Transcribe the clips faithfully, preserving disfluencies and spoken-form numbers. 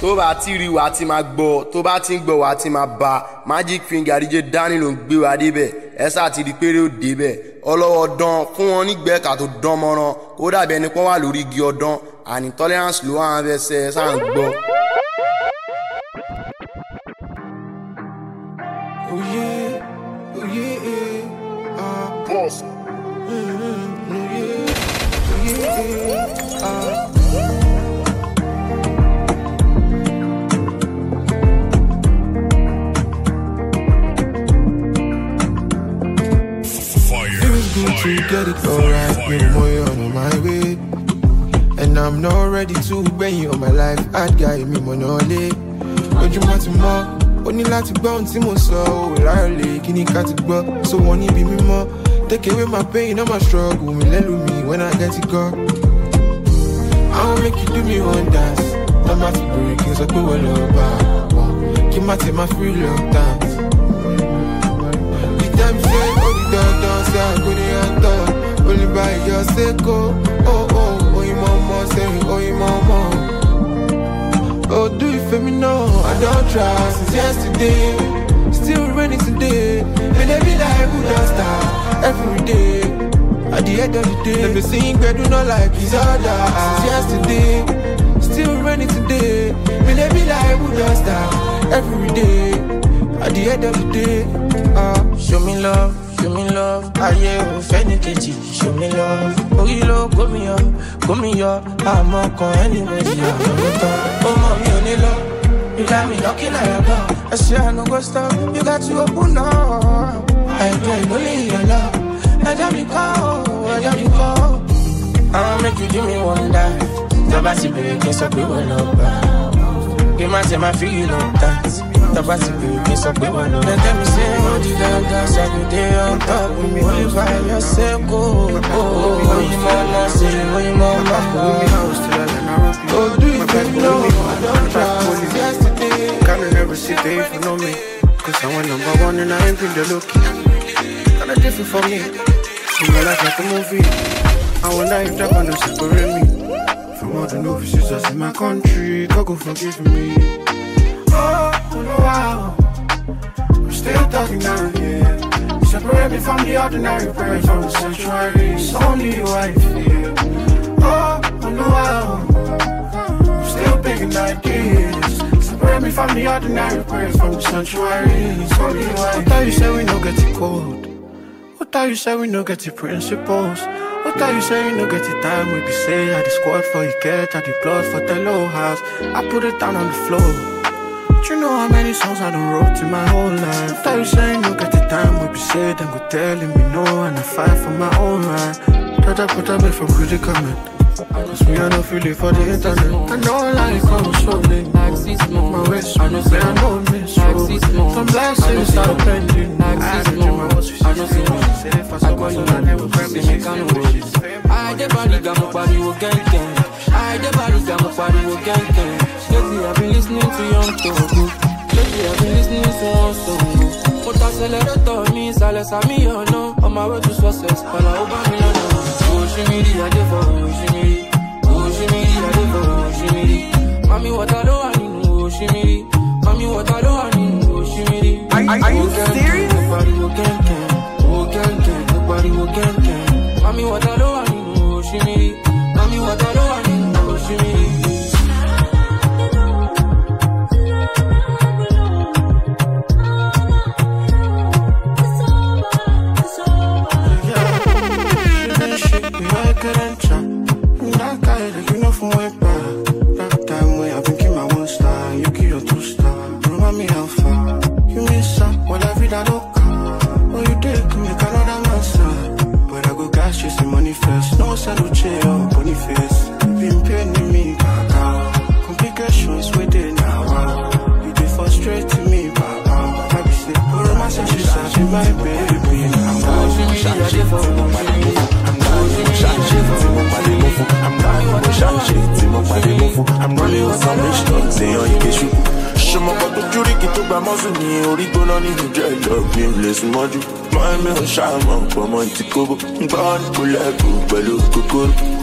tó bá ti rí wa ti máa gbọ́ tó bá ti ń gbọ́ wa ti máa bá Magic Finger D J Danny ló ń gbé wa débẹ̀ ẹ sá ti rí péré ó débẹ̀ ọlọ́wọ́ dán fún wọn nígbẹ́ka tó dán mọ́rán kó dàbí ẹni pọ́n wà lórí igi ọdán and intolerance ló wà ń fẹsẹ̀ ẹ sá ń gbọ́. Oh yeah, oh yeah, ah, boss. Mm-hmm, oh yeah, oh yeah, ah. To get it alright, you're more on my way, and I'm not ready to bring you on my life. I'd guide me monole. But you want to more? Only like to bounce him so rarely. Can you cut it go? So won't you be me more? Take away my pain and my struggle. Me let me when I get it go. I'll make you do me one dance. I'm not breaking so cool over. Keep my take my free love dance. The time say oh the dog dance I go the hunter. Only by your sake oh oh oh oh you mama say oh you mama. Oh do it for me now. I don't try since yesterday. Still raining today. And they be like who don't stop every day. At the end of the day, let me sing but do not like his other. Since yesterday, still raining today. And they be like who don't stop every day. At the end of the day, uh, show me love, show me love. Aye, oh, feni keji, show me love. Oh, you love, go me up, go me up. I'm on con anybody. Oh, mommy, only love. You got me knocking at your door. I say I no go stop. You got to open up. I play only your love. I got me call, I got me call. I'll make you give me one die. Tabasi baby, so we will love. Give my time, I feel no dance. Tabasi baby, so we will love. Then tell me say, oh, the girl dance every day on top of me. Only by yourself, go. Oh, oh, you mama say, oh, you mama. Oh, do you think no? I don't trust. Yesterday, can never sit there if you know me. Cause I'm number one and I ain't been the lucky. Kinda different for me. See my life like a movie. I wonder if that gonna separate me from all the new visitors in my country. God go forgive me. Oh, no, wow. I'm still talking now, yeah. You separate me from the ordinary praise from the sanctuary. It's only your wife, yeah. Oh, no, wow. I'm still picking ideas. Separate me from the ordinary praise from the sanctuary. It's only your wife. I thought you said we no get it cold. What thought you say we no get the principles? What thought you say we no get the time? We be say I the squad for you get, I the blood for the low house. I put it down on the floor. But you know how many songs I done wrote in my whole life. What thought you say we no get the time? We be say them go telling me no, and I fight for my own right. Try to put away from critical men. Cause me I don't feel it for the internet. I know like I'm so late. My waist, I know say I know miss. Some blessings start pending. I don't know my was I know see me. I got you and never friend me. I the body got my body will gang gang. I the body got my body will gang gang. Lately I've been listening to Young Togo. Lately I've been listening to Young Togo. But I say let it tell me, silence I me or no. On my way to success, but I hope I'm in a no. Shimmy, I did for Shimmy. Oh, Shimmy, I did for Shimmy. Mommy, what I do, I need no Shimmy. Mommy, what I do, I need no Shimmy. Are, are you serious? Nobody will can can. Oh, can can. Nobody will can can. Mommy, what I do, I need no Shimmy. Mommy, what I do, I need no Shimmy. I'm running with some rich dogs, say on you get you. Shama got the jury, get to Bamazuni, or Rigo on the jet, love me, bless Maju. My man, Shama, from Montego, Ban, Pulaku, Balu, Kukuru.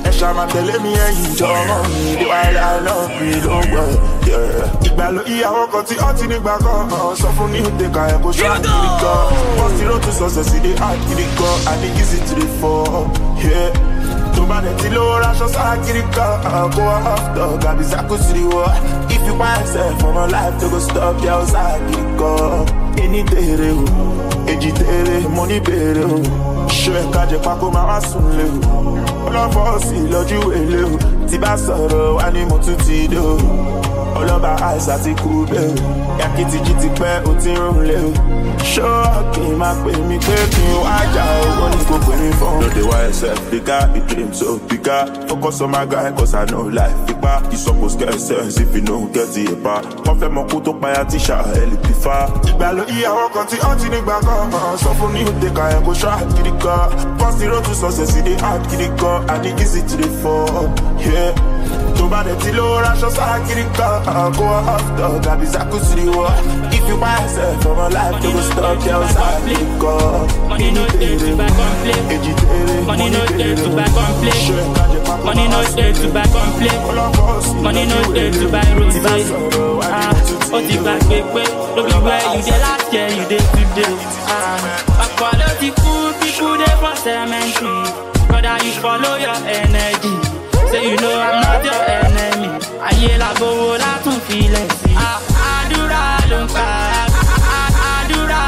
ẹ ṣá máa tẹ̀lé mi ẹ̀yìn jọmọ mi while I love me ló ń gbọ́. Ìgbàlú ìyàwó kan tí ó ti nígbà kan sọ fún ní ìtẹ̀ka ẹ̀ kó ṣáà kiri kan. Wọ́n ti rò tún sọ̀sẹ̀ sí dé hard kiri kan and it easy to dey fall. Tó bá dẹ̀ ti lówó raṣọ sára kiri kan kó wá off dog àbí sákò sí the wall. If you want yourself for my life to go stop yà ó sára kiri kan. Ẹni tèrè o, èjì tèrè, mo ní bèrè o. Ṣé ẹ̀ka jẹ pákó máa wá sùn lé o? Ọlọ́fọ́ sí lọ́jú èlé o. Tí bá sọ̀rọ̀ wá ní mo tún ti dé o. Ọlọ́ba àìsàn ti kú bẹ́ẹ̀ o. Yàkìtìjì ti pẹ́ o ti rún lé o. Ṣọ́ọ̀kì máa pè mí pé kí n wá jà owó ní kò pè mí fún. No dey why yourself bigger, the dream so bigger. Focus on my guy cause I know life bigger. You suppose get sense if you know get the epa. Wọ́n fẹ́ mọ kú tó payá tíṣà ẹ̀ lè bí fa. Ìgbàlú ìyàwó kan tí ó ti nígbà kan sọ fún ní ìtẹ̀ka ẹ̀ kó ṣáà kiri kan. First road to success in the hard kiri kan and it easy to dey fall. Yeah. Tó bá dẹ̀ ti lówó raṣọ sára kiri kan kó wá off dog àbí sákò sí the wall. If you buy yourself for my life to go stop yà ó sára kiri kan. Money no dey to buy complete. Èjì tèrè, Money no dey to buy complete. ṣé ẹ̀ka jẹ pákó Money no dey to buy complete. Money no dey to buy rose. Ah, ó ti gbàgbé pé lóbi where you dey last year you dey today. Ah, ọ̀pọ̀ ló ti kú people dey for cemetery. Brother you follow your energy. Say you know I'm not your enemy. Ayé làgbówó látún filẹ̀ sí. Àdúrà ló ń pa. Àdúrà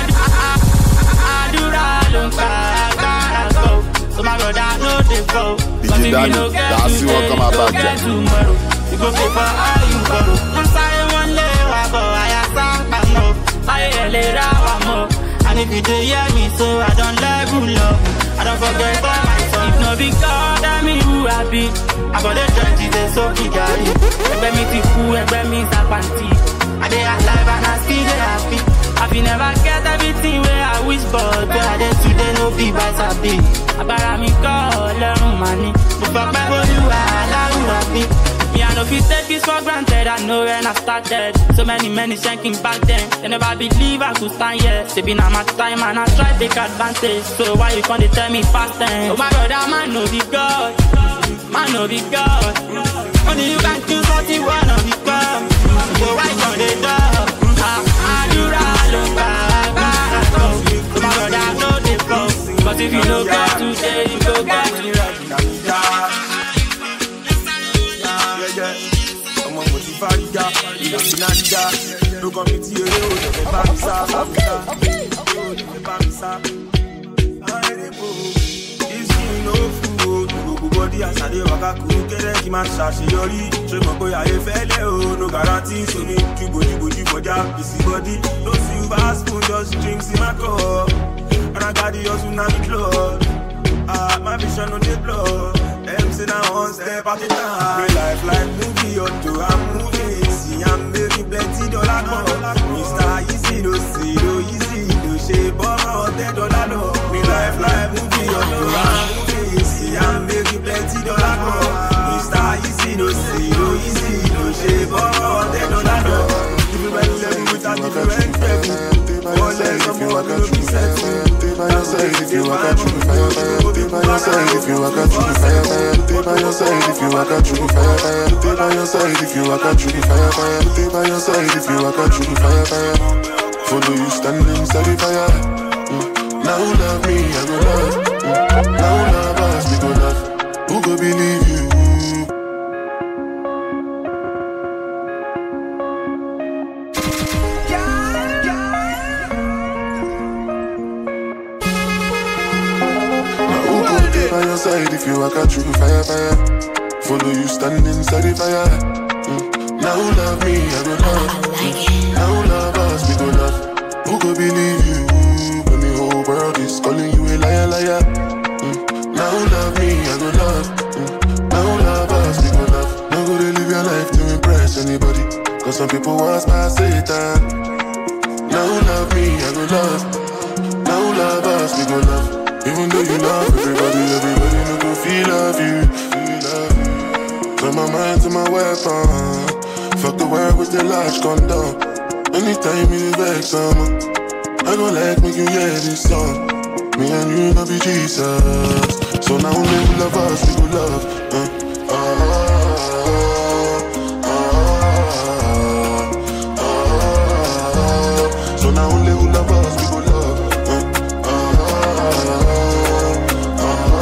àdúrà ló ń pa agbára gbọ́. So my brother no dey fall. But if you no get today, you go get tomorrow. You go pay for all you borrow. Wọ́n sáré wọ́n lé wa bọ̀, àyà sáńpà mọ́. Ayé ẹ̀ lè ra wa mọ́. And if you dey hear me so, I don level up. I don't forget all my song. If no be God, I mean who I be. I got the trenches, they so big, daddy. Ẹgbẹ́ mi ti kú, ẹgbẹ́ mi sàpàntì. I dey alive and I still dey happy. I fit never get everything where I wish, but where I dey today no be by sabi. Agbára mi kọ́ ọlọ́run mà ní. Mo fọpẹ́ Olúwa aláwùrọ̀ bí. Me, I no fit take this for granted. I know when I started. So many, many shanking back then. They never believe I could stand here. Say be now my time and I try to take advantage. So why you can't tell me fast then? Oh my brother, man, no be God. Man, no be God. Only you can choose what you wanna become. So why can't they do? Ah, I do right, look back. So my brother, I know they fall. But if you no get today, you go get tomorrow. Ọmọ mo ti fárígá, ìyá mi náà dígá. Ló kọ́ mi tí eré o, lọ́fẹ́ bá mi sá, bá mi sá. Ó lọ́fẹ́ bá mi sá. Ìsìn ló fún o, gbogbo bọ́dí àṣàdé wákà kú. Kẹ́rẹ́ kí máa ṣàṣeyọrí. Ṣé mọ̀ pé ayé fẹ́lẹ́ o, no guarantee. So ní ju bòjúbòjú kọjá, busy body. No silver spoon, just drinks in my cup. And I got the hustle now me club. Ah, my vision on the blood. Them say now one step at a time. Real life like movie or two, I'm moving. See, I'm making plenty dollar more. Mister Easy, no see, no easy, no shape, but more than dollar no. Real life like movie or two, I'm moving. See, I'm making plenty dollar more. Mister Easy, no see, no easy, no shape, but more than dollar no. Different level with a different level. All less of more than no be settled. By your side if you walk out through fire, fire. Stay by your side if you walk out through fire, fire. Stay by your side if you walk out through fire, fire. Stay by your side if you walk out through fire, fire. Stay by your side if you walk out through fire, fire. Follow you standing inside the fire. Mm. Now love me, I go love. Mm. Now love us, we go love. Who go believe you? By your side if you walk out through fire, fire. Follow you stand inside the fire. Mm. Now love me, I go love. Mm. Now love us, we go love. Who go believe you when the whole world is calling you a liar, liar? Mm. Now love me, I go love. Mm. Now love us, we go love. Now go to live your life to impress anybody, cause some people want my Satan. Now love me, I go love. Now love us, we go love. Even though you love everybody, everybody no go feel love you, feel love you. Turn my mind to my weapon. Fuck the world with the large condom. Anytime you vex someone, I gon' like make you hear this song. Me and you no be Jesus. So now only who love us, we go love. Uh, uh, uh, uh, uh, so now only who love us, we go love. Uh, uh, uh,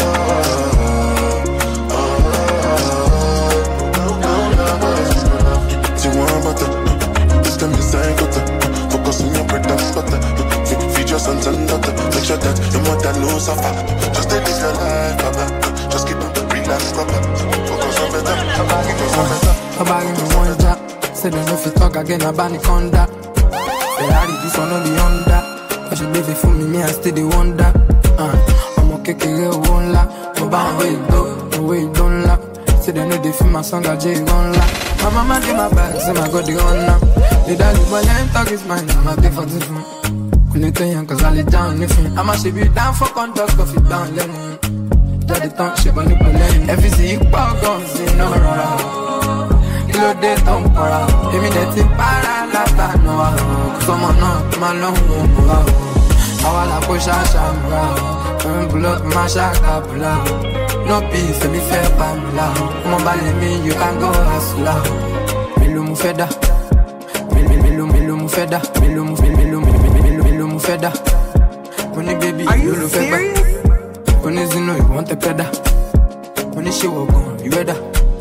uh, See one butter, this time is I got focus on your bread and butter. Feed your sons and daughter, make sure that your mother knows suffer. Just live your life, Baba. Just keep it real and proper. Focus on better, focus on better. Baba give me one job. Say them if you talk again about the conda. Ferrari this one no be Honda. Cause you live it for me, me I still the wonder. Uh, I'm okay, okay, one la. No bound way do, no way don't la. Say they know they feel my song, I J one la. My mama did my back, say my God the honor. The daddy boy ain't talk his mind, I'm a day for different. Cause I lay down if you I'ma ship you down for conduct, coffee down, let me Just the tongue, shake on the plane. If you see you pop guns, you know rara Kilo de ton para Emi de ti para lata no wa Someone not, my long one wa Awala po shasha mura When pull up my shaka pull up No peace, let me fair pamela Come on, ballet me, you can go hustle out Melu mu feda Melu, melu, melu mu feda Melu mu, melu, melu, melu, melu mu feda When the baby, you look serious? When you know you want a pedal When she walk on, you ready? I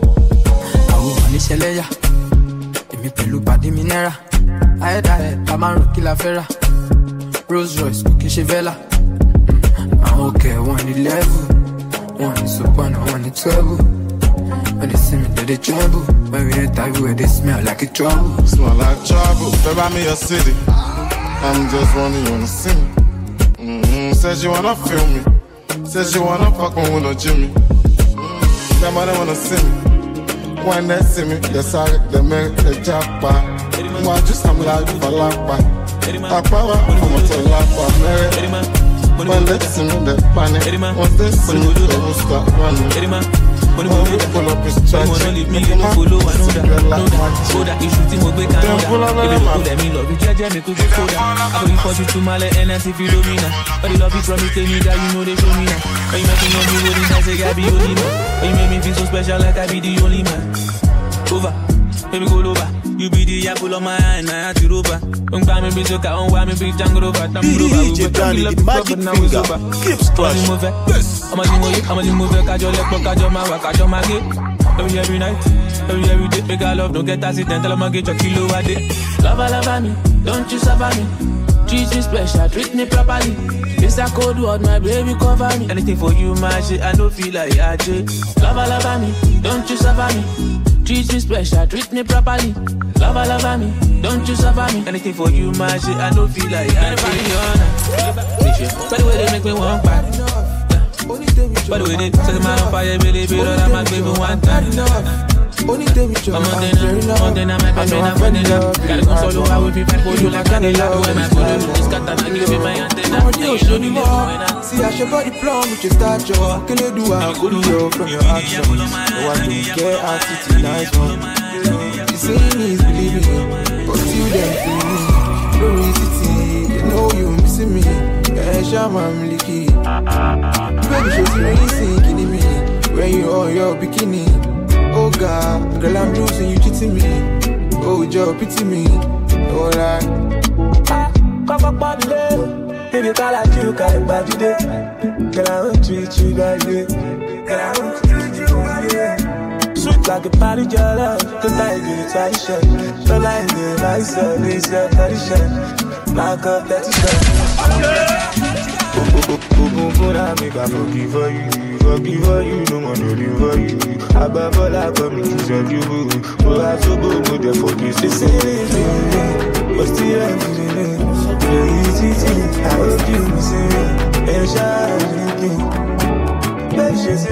will punish a layer If me pelu body minera I had a head, I'm a rookie la fera Rolls Royce, cookie chevella I'm okay, one the level One is up and one is trouble When they see me, they they trouble When we enter, where they smell like a trouble Smell like trouble, baby, me a city I'm just running on the scene mm-hmm. Says you wanna feel me Says you wanna fuck me with no Jimmy mm-hmm. Them other wanna see me When they see me, they say they make the jackpot Why just I'm like for lakpa I power for my to lakpa When they see me, they panic Once they see me, they will start running When we pull up his trash, when leave me, you follow another. So that you shoot him up with Canada. If you let me love you, judge me to the soda. I bring for you to my N S if you don't mean that. But the love you from me, tell me that you know they show me now. When you make me know me, what is I say, I be only man. When you make me feel so special, like I be the only man. Over, baby go over. You be the apple on my eye, now I have to rover. Don't buy me bitch, okay, don't buy me bitch, jungle over. I'm over, D J Danny, the magic finger, keep splash. Yes. I'm a limo, I'm a limo, kajo lepo, kajo mawa, kajo magi. Every every night, every every day, make I love, don't get accidental, I'ma get your kilo a day. Lava, lava me, don't you suffer me. Treat me special, treat me properly. It's a cold word, my baby cover me. Anything for you, my shit, I don't feel like I J. Lava, lava me, don't you suffer me. Treat me special, treat me properly. Lava, lava me, don't you suffer me. Anything for you, my shit, I don't feel like I J. By the way they make me one back. By the way they set my on fire, baby, baby, that my baby one time. Only day with your I'm on dinner, on dinner, my baby, I'm on dinner. Gotta console you, I will be for you like Canela. The way my body is cut and I give you my antenna. audio, show me more. See, I should body plumb with your stature. Can you do a good yo from your actions? No, I don't care, I see you nice one. You say me is believing, but still them feeling. No city, you know you missing me. Yeah, Shaman Licky. Baby, show me when you sinking me. When you all your bikini. Oh God, girl, I'm losing, you cheating me. Oh, Joe, pity me. Oh, like Come up on the baby, call out you, call it bad today. Girl, I won't treat you badly. Girl, I won't treat you badly. Sweet like a party, your love. Cause I get a tradition. Don't like the nice, uh, this uh, tradition. Knock up that t-shirt. I make a forgive for you. Forgive for you, no one to live for you. Above all, I come to send you. But I so go good there for this. They say it's me, but still I'm feeling it. The easy thing, I hope you miss it. And shining, let's just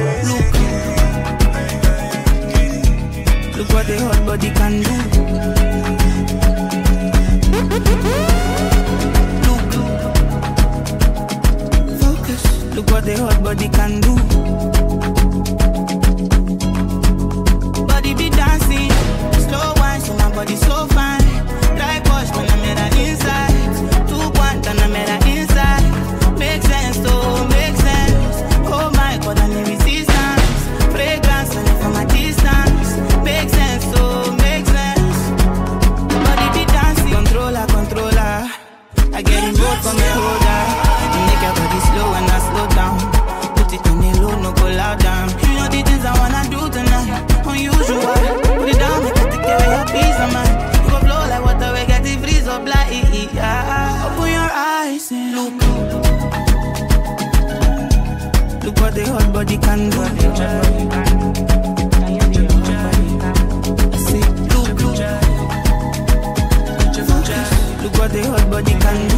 look what the hot body can do. Look, focus. Look what the hot body can do. Body be dancing, slow wine, so my body so fine. Like wash when I'm at her inside. Two point and I'm at her inside. Make sense, oh, make sense. Oh my God, I never usual. Put it down, make I take away your peace of mind. You go blow like water, we get the freeze up like yeah. Open your eyes and look. Look what the hot body can do. See, look, look. Look what the hot body can do.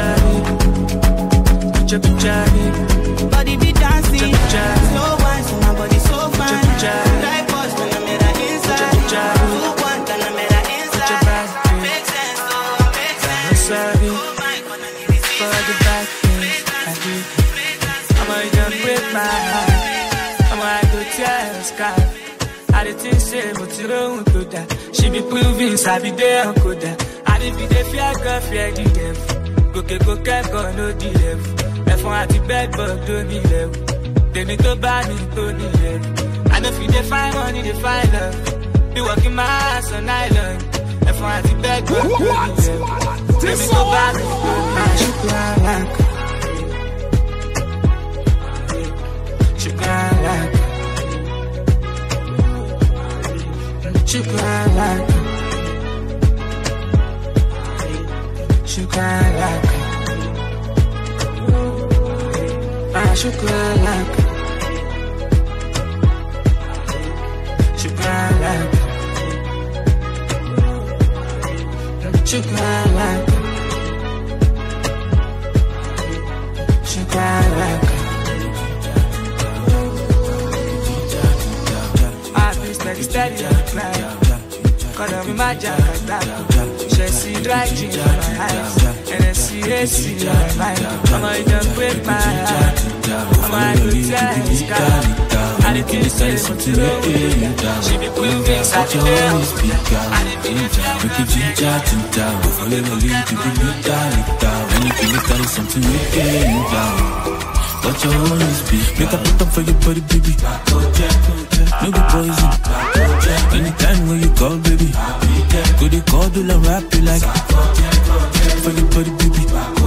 Body be dancing, slow wine, so my body so fine. Like boss when I'm in the inside. Two one, then I'm in the inside. Make sense, oh, make sense. Sorry for the bad things I do. I'ma just break my heart. I'ma go tear the sky. I didn't say, but you don't do that. She be proving, I be there, Uncle that. I didn't be the fear, girl, fear the devil. Go, go, go, go, go, no, the devil. Ẹ̀fọn àti bedbug tó nílẹ̀ o. Tèmi tó bá mi tó nílẹ̀ o. I know if you dey find money, dey find love. Be working my ass on island. Ẹ̀fọn àti bedbug tó nílẹ̀ o. Tèmi tó bá mi tó nílẹ̀ o. Sugar like, sugar like, sugar like, sugar like. Ah, sugar like, sugar like, sugar like, sugar like. I've been steady, steady on the climb. Cause I'm in my jacket, she see dry jeans on my eyes. And I see A C on my mind. I'ma just break my heart. I'ma go tear the sky. I didn't say something to she be putting things out there. I didn't make it ginger, ginger. Forever leave to be down, down. Anything you got is something we can down. But your own speak. Make a put up for your body, baby. No be poison. Anytime when you call, baby. Go they call, do la rap you like. For your body, baby.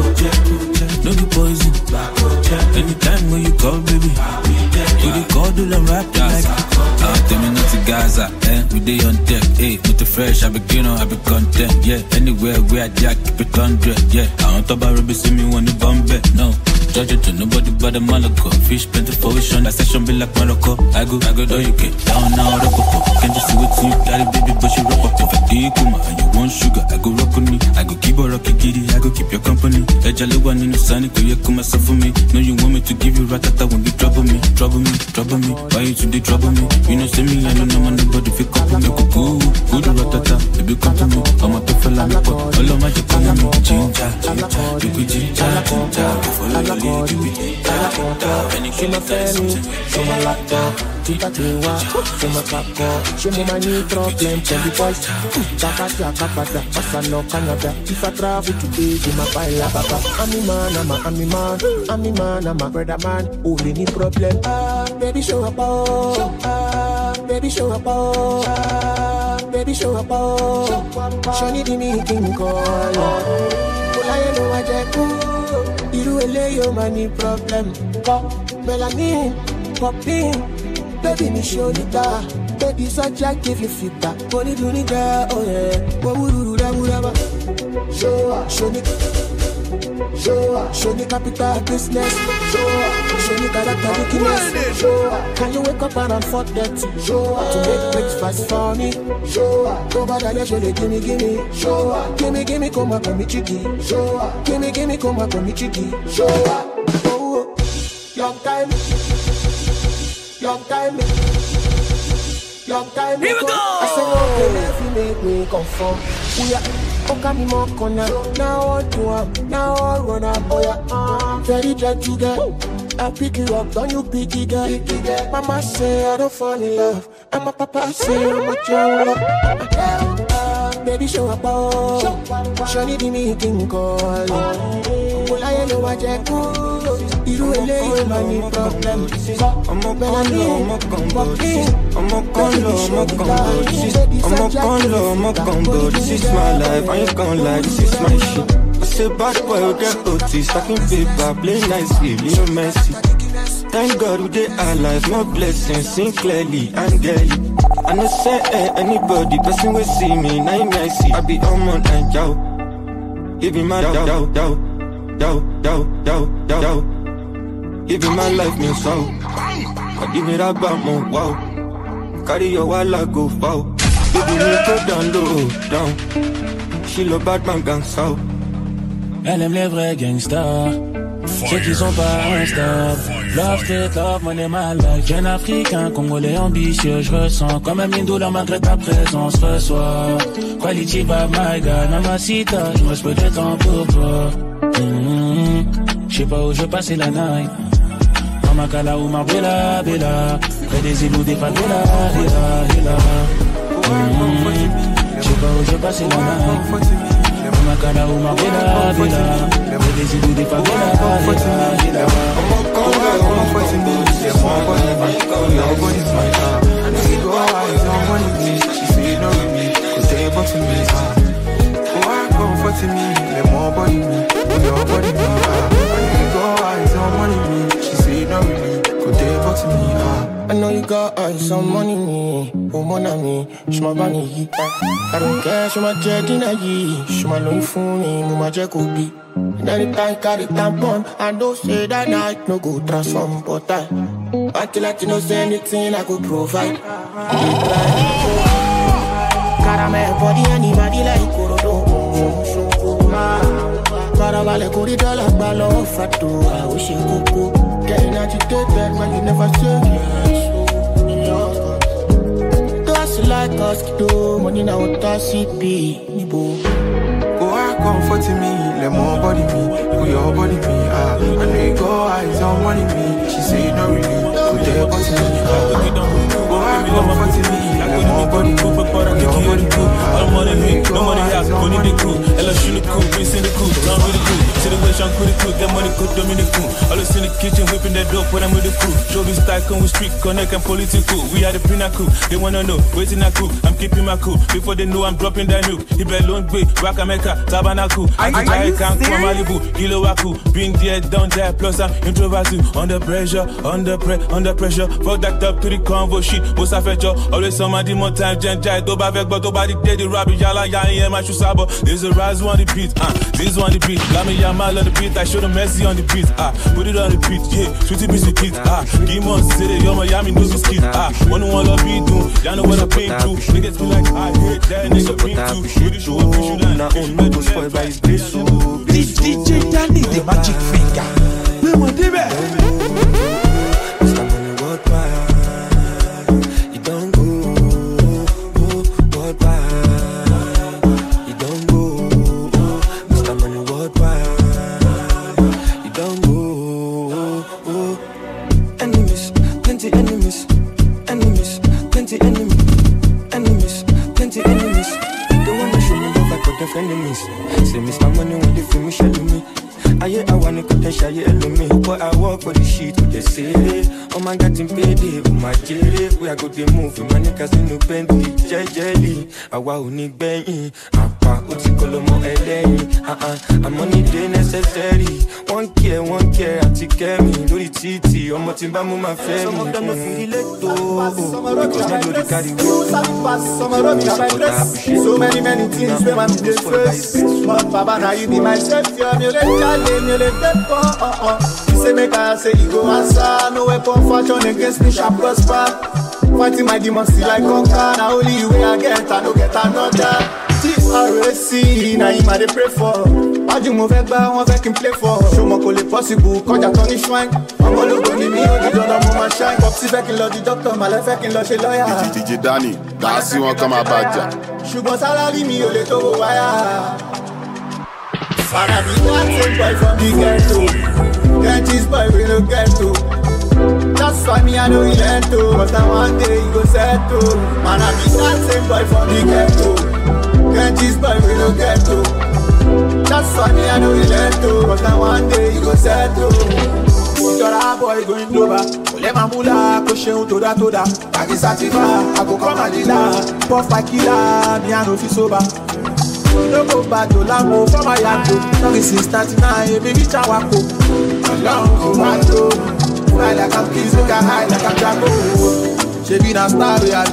No be poison. Anytime when you call, baby. Go they call, do la rap you like. Ah, tell me not to Gaza, eh? We day on deck, eh? With the fresh, I be green on, I be content, yeah. Anywhere where I jack, keep it hundred, yeah. I don't talk about rubber, see me when the bomb back, no. Judge it to nobody but the Malaco. Fish plenty for ocean, that session be like Morocco. I go, I go, do you get down now, rock up. Can't you see what you carry, baby, but you rock up. If I dig kuma and you want sugar, I go rock on me. I go keep a rocky kitty, I go keep your company. Let your little one in the sun, go you come myself for me. No, you want me to give you ratata when you trouble me, trouble me, trouble me. Why you today trouble me? You know, see me, I don't know man, nobody feel couple me. Go, go, go do ratata, baby, come to me. I'm a tough fella, me pop. All of my economy, ginger, ginger, you go ginger, ginger. Follow your lead, you be ginger. When you kill a family, so my laptop. Tita tewa, so my capo. She mo many problem, tell the boys. Takata, kapata, pasano, Canada. If I travel today, she ma buy la baba. I'm a man, I'm a, I'm a man, I'm a man, I'm a brother man. Only need problem. Ah, baby show up, oh. Ah, baby show up, oh. Ah, baby show up, oh. Show me the meeting call. Ola you know I just go. Iru ele yo many problem. Melanin, popping. Baby, me show it da. Baby, such a give you feedback. Body do it da, oh yeah. What would you do, da, show up, show me, show up, show me capital business. Show up, show me character weakness. Show up, can you wake up around four thirty? Show up, to make breakfast for me. Show up, go back and show me, gimme, gimme. Show up, gimme, gimme, come up on me chicky. Show up, gimme, gimme, come up on me chicky. Show up, oh, long time. Long time, long time. Here we go. I say no, they never make me conform. We are okay, me more corner. Now all to up, now all run up, boy. Uh, very gentle girl. I pick you up, don't you pick it, girl. Mama say I don't fall in love, and my papa say I'm a young love. Baby show up, oh. Show me the meeting call. Well, I know what you do. You really you money problem. I'm a conlo, I'm a combo. I'm a conlo, I'm a combo. I'm a conlo, I'm a combo. This is my life, I ain't gon' lie, this is my shit. I say bad boy, we get O T, stacking paper, play nicely, little messy. Thank God we dey alive, more blessings, sing clearly and get it. I no say eh, anybody, person will see me, now me I see. I be on one and yo. Give me my yo, yo, yo, yo, yo, yo, yo, yo. Give me my life, me so. I give me that back, more wow. Carry your wall, I go foul. Baby, me go down low, down. She love bad man gang so. Elle aime les vrais gangsters, ceux qui sont pas instables. Love state, love money, my life. Jeune africain, congolais ambitieux, je ressens comme un mine douleur malgré ta présence. Reçois quality vibe, my God, mamacita, je reste peu de temps pour toi. Mm-hmm. Je sais pas où je passer la night. Makala ou Marbella, Bella, près des îles ou des favelas, Hila, Hila. Je sais pas où je passe la night. Makala ou Marbella, Bella, près des îles ou des favelas, Hila, Hila. I know you got eyes on money, me. Oh, mon ami, j'm'en bannis. I don't care, j'm'en jet in a ye. J'm'en loin for me, m'ma jet could be. And anytime, carry tampon. I don't say that night, no go transform, but I want to let you know, say anything I could provide. Caramel body, anybody like Korodo. Caravale, corridor, like Balo, Fatu. I wish you could go. Getting agitated when you never say yes. Class like us, kiddo. Money now, what I see, be. Nibo. Go out, comforting me. Let more body me. Put your body me. Ah, I know you go eyes on money me. She say no really. Put your body me. Ah, go out, comforting me. Let more body me. Put your body me. All money me, no money have, money the crew. Ella shoot the crew, Prince in the crew, down with the crew. Situation cool, the crew, get money good, Dominic crew. Always in the kitchen, whipping that dope when I'm with the crew. Show me style, come with street, connect and political. We are the pinnacle, they wanna know, waiting a crew. I'm keeping my cool, before they know I'm dropping that nuke. He better don't wait, Wakameka, Tabernacle. I can't come Malibu, Kilowaku. Been there, down there, plus I'm introverted. Under pressure, under pre, under pressure. Fuck that up to the convo shit, most of it, always somebody more time, Jen Jai, Doba Vek, but nobody did the rabbit, Yala, Yaya, my shoe sabo. There's a rise one the beat, ah, uh, this one the beat. Let me Yamal on the beat, I show the Messi on the beat, ah, uh, put it on the beat, yeah, sweetie busy beat, ah, give on city, yo, Miami, no biscuit, ah, one one love beat, do, y'all know what I've been through. Niggas be like, I hate that nigga been through. Really show up, you line, now on me, was spoiled by his bitch, so D J Danny, the magic finger, we want it back. Say Mister Money when they feel me shelling me. I hear I wanna cut and shy me. But I walk for the shit with the city. Oh my God, in payday, oh my jelly. We are good to move, my niggas in the Bentley, jelly. I want to need Benny. Apa, Uti Kolomo, L A. Uh-uh, I'm on it necessary. One care, one care, I take care me. Do the T T, I'm not in Bamu, my family. Some of them don't feel it, though. Because not do the carry weight. So many, many things where I'm in the first. But Baba, now you be my savior. Me let Charlie, me let them go. You say make I say you go answer. No weapon fashion against me shall prosper. Fighting my demons till I conquer. Now only you way I get, I don't get another. T R S C, now you might pray for. How you move back, one back and play for. Show me call it possible, cause that Tony Schwank. I'm gonna go to me, you don't know my shine. Popsy back in love, the doctor, my life back in love, she lawyer. D J Danny, that's you want to come about ya. Sugar salary, me, you let go wire. Father, be one same boy from the ghetto. Get this boy, we don't get to. That's why me, I know he learn to. But then one day, he go settle. Man, I be that same boy from the ghetto. Get this boy, we don't get to. That's why me, I know he learn to. But then one day, he go settle. Ìjọra boy going global. Olè máa múlá, kò ṣeun tó dá tó dá. Kàkí sátìfà, àgò kọ́ máa lílá. Puff my killer, mi àná fi sóbà. No go back to Lambo for my yàgò. Lọ́gì since thirty nine, èmi bí Chawako. Ọlọ́run kò máa tó. Fly like I'm kids, make a high like I'm Jago. Ṣebí na star wey I be.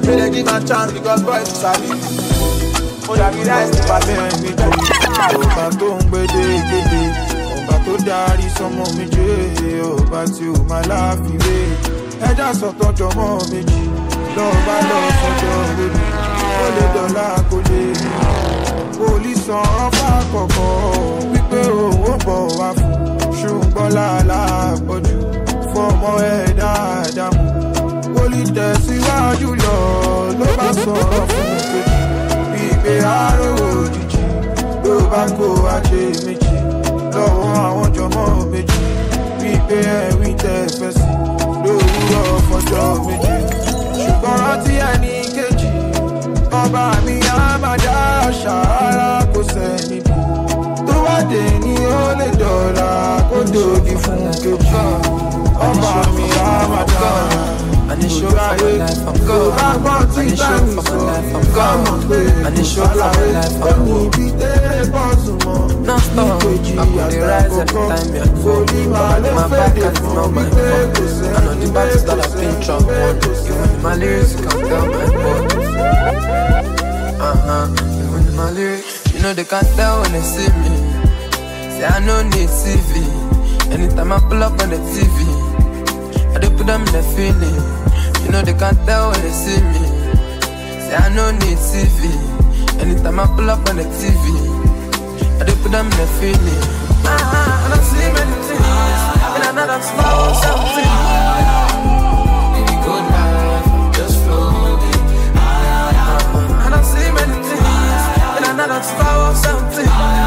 May they give a chance because boys is sabi. Mo dàbí rice nípa bẹ́ẹ̀ méjì. Ọba tó ń gbédé gédé. Ọba tó darí sọmọ méjì. Ọba tí ó máa láfiwé. Ẹja sọ̀tọ̀ jọmọ méjì. Lọ́ọ̀bá lọ sọ́jọ́ lórí. Ó lè dọ̀la kò lè rí. Olùsàn ọba kọ̀kọ̀ wípé òun bọ̀ wá fún. Ṣùgbọ́n làálà pọ̀jù fọmọ ẹ̀ dáadáa mú. Olùtẹ̀síwájú lọ ló bá sọ̀rọ̀ fún kejì. Ìgbé àròwò òjijì ló bá kó ajé méjì. Lọ́wọ́ àwọn jọmọ́ méjì. Ìgbé ẹ̀rí tẹ̀ fẹ́ sí lówùrọ̀ fọjọ́ méjì. Ṣùgbọ́n rántí ẹni kejì. Ọba mi á máa dá ṣàárá kò sẹ́ni bí. Tó wá dé ní ó lè dọ̀la kó dògì fún kejì. Ọba mi á máa dá. And it's sure for my life I'm good. And it's sure for my life I'm good. And it's sure for my life I'm good. No stop, I put the rise every time you're full. My back and it's not my fault. I know the battles that I've been drunk on. Even in my lyrics you can't tell my fault. Uh-huh, even in my lyrics you know they can't tell when they see me. Say I no need C V. Anytime I pull up on the T V I do put them in the feeling. You know they can't tell when they see me. Say I no need C V. Anytime I pull up on the T V I do put them in the feeling. Ah, I don't see many things and I know I'm slow something. Baby, good life, just floating. I don't see many things and I know I'm slow something.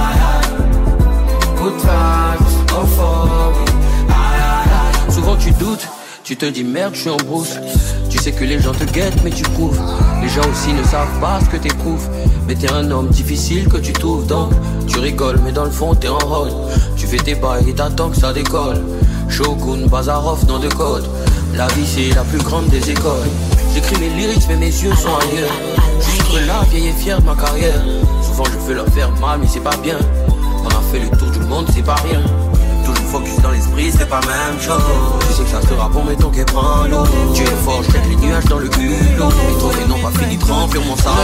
Good times, oh for me. Souvent tu doutes, tu te dis merde, je suis en brousse. Tu sais que les gens te guettent mais tu prouves. Les gens aussi ne savent pas ce que t'éprouves. Mais t'es un homme difficile que tu trouves. Donc tu rigoles mais dans le fond t'es en rôle. Tu fais tes bails et t'attends que ça décolle. Shogun, Bazarov, nom de code. La vie c'est la plus grande des écoles. J'écris mes lyrics mais mes yeux sont ailleurs. Je suis que là, vieille et fier de ma carrière. Souvent je fais leur faire mal mais c'est pas bien. On a fait le tour du monde, c'est pas rien. Toujours focus dans l'esprit, c'est pas même chose. Tu sais que ça sera bon, mais ton qu'elle prend l'eau. Tu es fort, je jette les nuages dans le culot. Les trophées n'ont pas fini de remplir mon salon.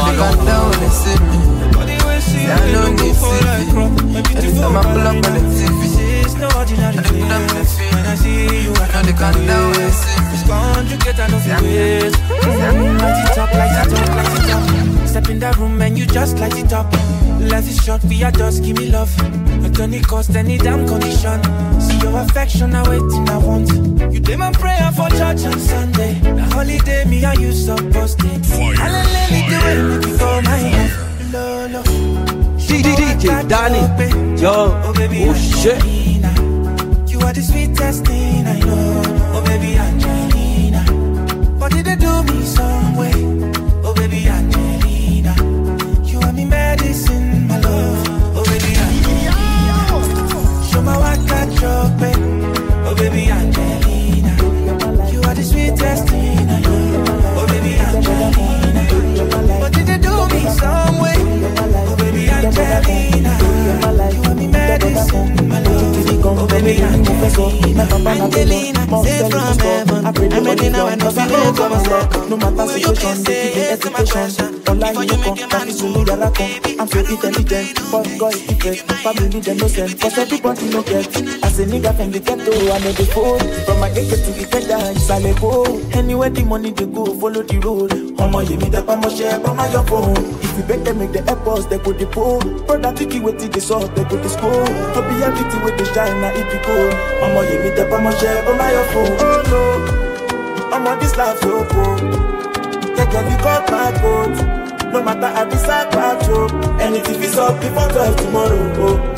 I don't need C V. Anytime I pull up on the T V it's no ordinary thing. When I see you, I know they can't tell when they see me. It's conjugate, I know for ways. Light it up, light it up, light it up. Step in that room and you just light it up. Life is short, we are just give me love. Not only cost any damn condition. See your affection, I waiting, I want. You did my prayer for church on Sunday. The holiday, me and you supposed to. I'll let me do it, make you go my head. No, no. D J Danny, yo, oh, baby, oh shit. You are the sweetest thing I know. Oh baby Angelina, but did they do me some way? Oh baby Angelina, you are me medicine, my love. Oh baby Angelina, show my waka chope. Oh baby Angelina, you are the sweetest thing I know. Oh baby Angelina, but did they do me some way? Oh baby Angelina, you are me medicine, my love. Oh baby Angelina, Angelina, say from heaven. I'm ready now and I'm feeling for myself. No matter situation, they give me education. Online you come, that is me that I come. I'm so intelligent, but God is different. Family them no sense, cause everybody no get. As a nigga from the ghetto, I know the phone. From my ghetto to the federal, it's all a go. Anywhere the money they go, follow the road. Omo you me that I'm share, but my your phone. If you bet them make the airports, they go the pool. Brother Tiki wait till they saw, they go to school. To be everything with the shine, now if you go. Omo you me that I'm share, but my your phone. Oh no, I'm on this life so cool. Take every cut my coat. No matter how this I catch you. Anything is up before twelve tomorrow.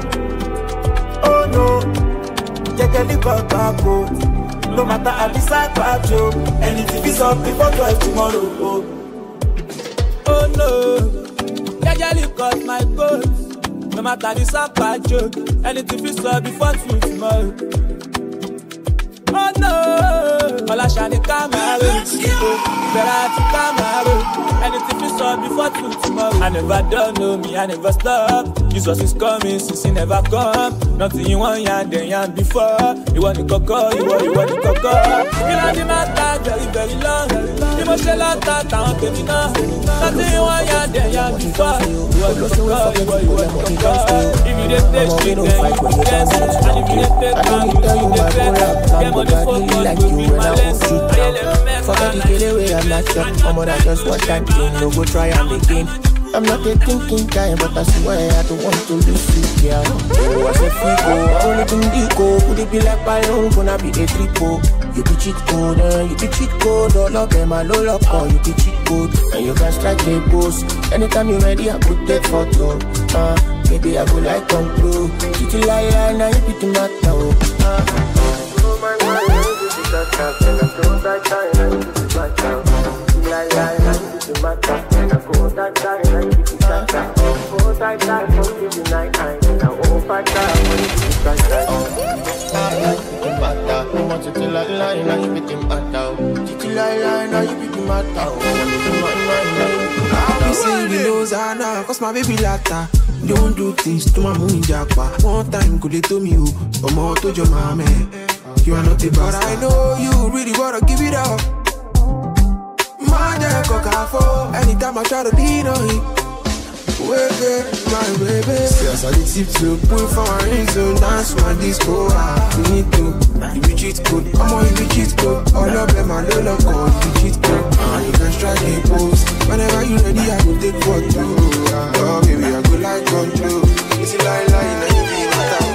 Oh, oh no, take every cut my coat. No matter how this I catch you. Anything is up before twelve tomorrow. Oh, oh no, take every cut my coat. No matter this I catch you. Anything is up before twelve tomorrow. Oh no, all I shall be camera. Better to camera. Anything you saw before two tomorrow. I never done know me, I never stop. Jesus is coming since he never come. Nothing you want, yan, then yan before. You want the cocoa, you want, you want the cocoa. You know the matter very, very long. You must say like that, I want to be now. Nothing you want, yan, then yan before. You want the cocoa, you want, you want the cocoa. If you didn't take shit, then you can guess. And if you didn't take time, you didn't take time. Get on the focus, go with my lens. Forget the kill away, I'm not sure. I'm on just one time thing, no go try and begin. I'm not a thinking guy, but I swear I don't want to lose you, girl. Oh, I said Fico, only been Dico. Could it be like Byron, gonna be a triple? You be cheat code, uh, you be cheat code. All of them, I low up, or you be cheat code. And you can strike the post. Anytime you're ready, I could take photo. Uh, maybe I go like come through. Kitty lie, now you beat the matter. Uh, oh my God, you be the matter. And I feel that time, and you be the matter. Lie, lie, lie, you be the matter. And I go that time. Cause my baby lata, don't do things to my moon japa. One time could they to me you, or more to your mama. You are not a bastard, but I know you really wanna give it up. My dad coca for anytime I try to lean on it. Wake up, my baby. Yes, I did tip to pull for my reason. Dance my disco. We need to. You be cheat code. Come on, you be cheat code. All of them are low low code. You be cheat code. And you can strike a pose. Whenever you ready, I will take photo. Oh, baby, I go like control. It's a lie, lie, now you be my town.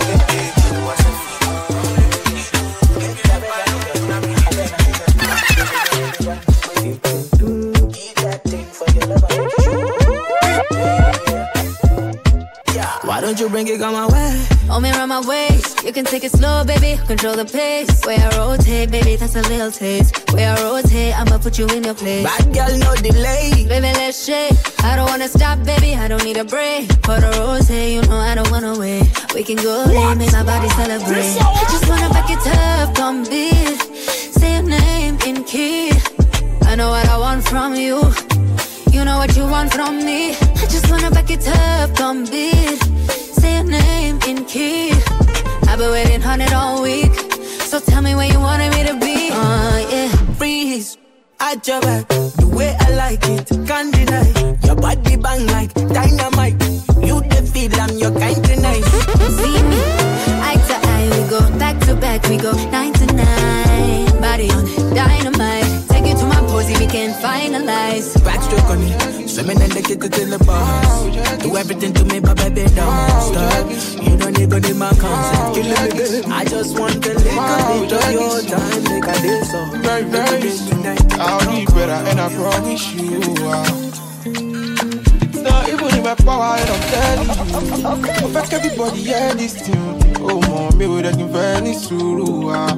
Why don't you bring it on my way? Hold me around my waist. You can take it slow, baby. Control the pace. Way I rotate, baby, that's a little taste. Way I rotate, I'ma put you in your place. Bad girl, no delay. Baby, let's shake. I don't wanna stop, baby. I don't need a break. For the rotate, you know I don't wanna wait. We can go late, make my body celebrate. I just wanna back it up, come beat. Say your name in key. I know what I want from you. You know what you want from me. I just wanna back it up, come beat. Say your name in key. I've been waiting on it all week. So tell me where you wanted me to be. Uh, yeah. Freeze at your back, the way I like it, can't deny. Your body bang like dynamite. You the feel I'm your kind of nice. See me, eye to eye, we go back to back, we go nine to nine. Body on dynamite. Take you to my posy, we can finalize. Backstroke on it, swimming in the kitchen till the boss. Do everything to me, but baby, don't stop. You don't even need my consent. Kill me, baby. I just want a little bit of your time. Make a day so very, very soon. I'll be better, and I promise you. Uh, it's not even in my power, and I'm telling you. In fact, everybody hear this tune. Oh, mom, maybe they can very soon. Uh,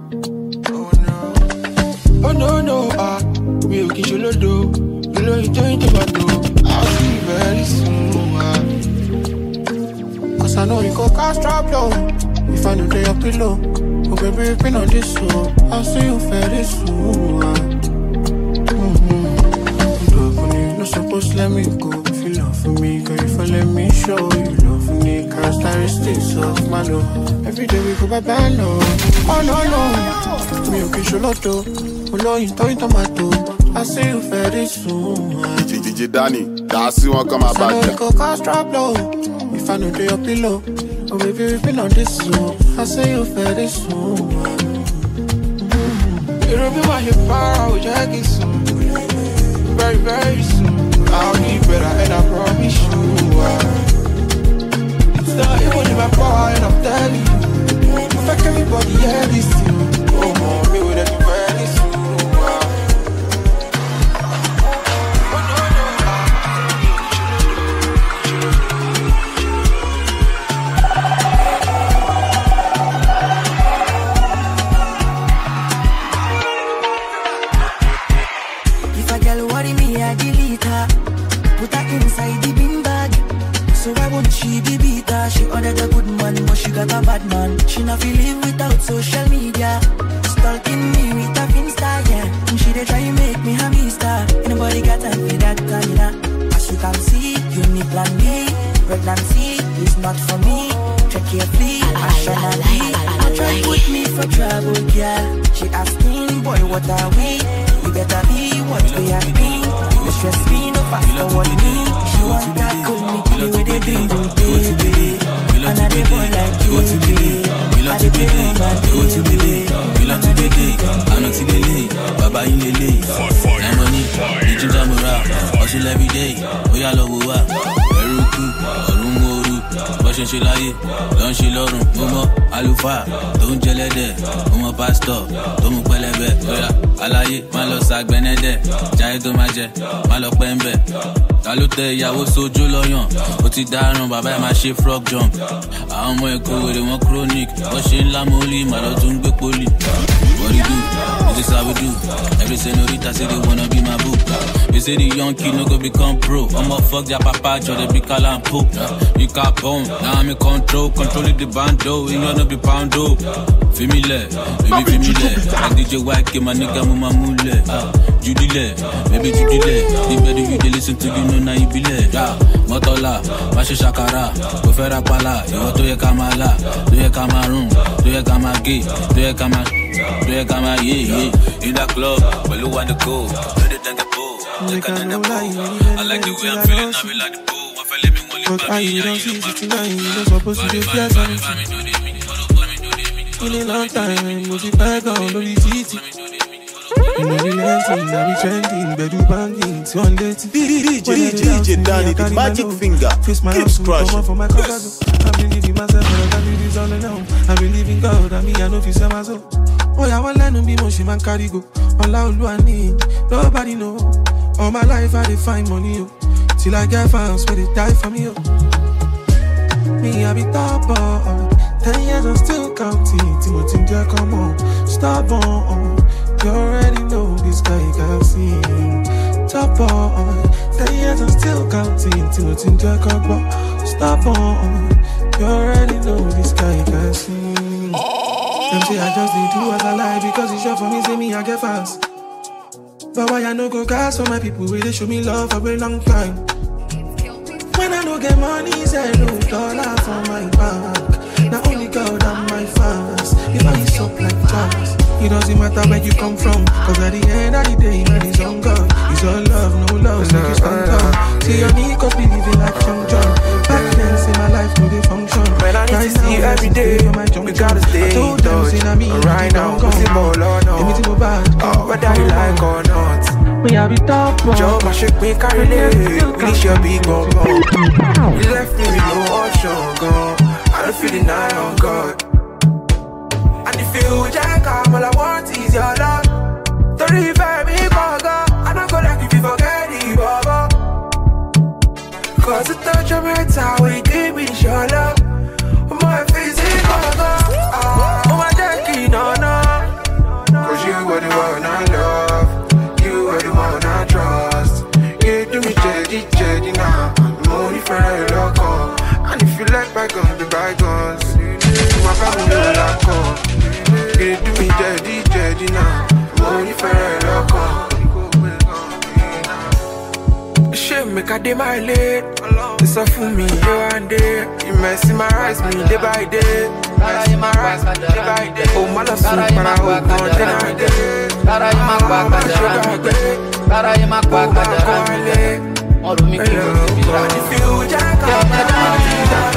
Oh no no ah, we will kill you do. You know you join the do. I'll see you very soon ah. Cause I know you go cast drop low. If I know they up below. Oh baby, you've been on this show. I'll see you very soon ah. Mm-hmm. You love me, not supposed to let me go. If you love me, girl, if I let me show you love me. Characteristics of my love. Every day we go by band low. Oh no no, me okay show lot though. I see you very soon. D J Danny, that's you want come about. I know cost drop low. If I know they your pillow, oh baby we've been on this slow. I see you very soon. It'll be my hip fire, I'll jack it soon. Very very soon. I'll be better and I promise you. It's not even in my power and I'm telling you. In fact everybody hear this too. Oh mom, we would have been very soon. She not feel live without social media. Stalking me with a Finsta, yeah. And she dey try make me a mister. Anybody got time for that kind of? As you can see, you need plan B. pregnancy is not for me. Check carefully, rationally. I try put me for trouble, girl. She asking, boy, what are we? We better be what we have been. You stress me, no fast forward me. She want that cool me, the way they do, baby. And I dey boy like baby. I dey play on my baby. We love to day, I know to delay. Baba in the lay. I'm on it, the ginger morale. Hustle every day, we all over up. Very cool, Orungoru. Bọ́ṣe ṣe láyé, lọ ń ṣe lọ́rùn. Mo mọ àlùfáà tó ń jẹlẹ́dẹ̀. Mo mọ pásítọ̀ tó mú pẹlẹbẹ. Lọ́yà aláyé máa lọ sàgbẹ́nẹ́dẹ̀. Jáyé tó máa jẹ, máa lọ pẹ́ ń bẹ̀. Ta ló tẹ ìyàwó sójú lọ́yàn? Ó ti dáràn, bàbá ẹ̀ máa ṣe frog jump. Àwọn ọmọ ẹ̀kọ́ wèrè wọn chronic. Wọ́n ṣe ńlá mọ́lì, màlọ́ tó ń gbé pólì. What do you do? This is how we do. Every senorita say they wanna be my boo. They say the young kid no go become pro. I'ma fuck their papa, Joe, they be call and poop. You got bone, now I'm in control. Controlling the bando, you know no be poundo. Feel me le, baby feel me le. Like D J White, get my nigga move my mule. Judy le, baby Judy le. The better you they listen to, you know now you be le. Motola, Mashi Shakara, Gofera Pala, yo to ye Kamala, to ye Cameroon, to ye Kamagi, to ye Kamag. Do you come out, yeah, yeah. In that club, but you want to go. Better than the pool. I like the way I'm feeling, I feel like the pool. I feel like me only but I you don't see sixty-nine, you don't supposed to be fierce on it. In a long time, we'll be back on the city. You know the lessons, I be trending, bedu banging, so on late. D J, D J, Danny, the magic finger, keeps crushing. I believe in myself, but I can't do this all alone. I believe in God, and me, I know if you say my soul. Oh, yeah, one line on me, motion man carry go. All I need, nobody know. All my life, I define money, yo. Till I get fans, where they die for me, yo. Me, I be top on. Ten years, I'm still counting. Timothy, Jack, come on. Stop on. You already know this guy can sing. Top on. Ten years, I'm still counting. Timothy, Jack, come on. Stop on. You already know this guy can sing. Them say I just did do as I lie because it's sure for me, say me I get fast. But why I no go gas for my people where they show me love for a long time. When I don't get money, say no dollar for my bank. Not only God and my fans, if I is up like jazz. It doesn't matter where you come from, cause at the end of the day, man, it's on God. It's all love, no love, make you stand tall. See your Nico be living like Young John. Back then, say my life no dey function. When I need right to see you every day, we gotta stay in touch. Right now, cause it's ball or no. Oh, whether you like or not. We have it top, Joe, my shake me carry it. We need your big bum bum. You left me with no option, gone. I don't feel the night on God. And if you jack up, all I want is your love. Don't revive me, Boga. I don't go like if you forget it, Boga. Cause the touch of my time, we give me your love. My face is Boga. Oh, my daddy, no, no. Cause you are the one I love. You are the one I trust. You do me judgy, judgy now. I'm only for a local. And if you like bygones, the bygones. My family will lock up. You do me judgy, judgy now. I'm only for a local. Shit, make a day my late. It's up for me, you and day. You mesmerize me day by day. Mesmerize me day by day. Oh, man, I'm so proud of you. Then I day. Oh, my sugar day. I'm going to lay. Hello, God. If you jack up, I'm going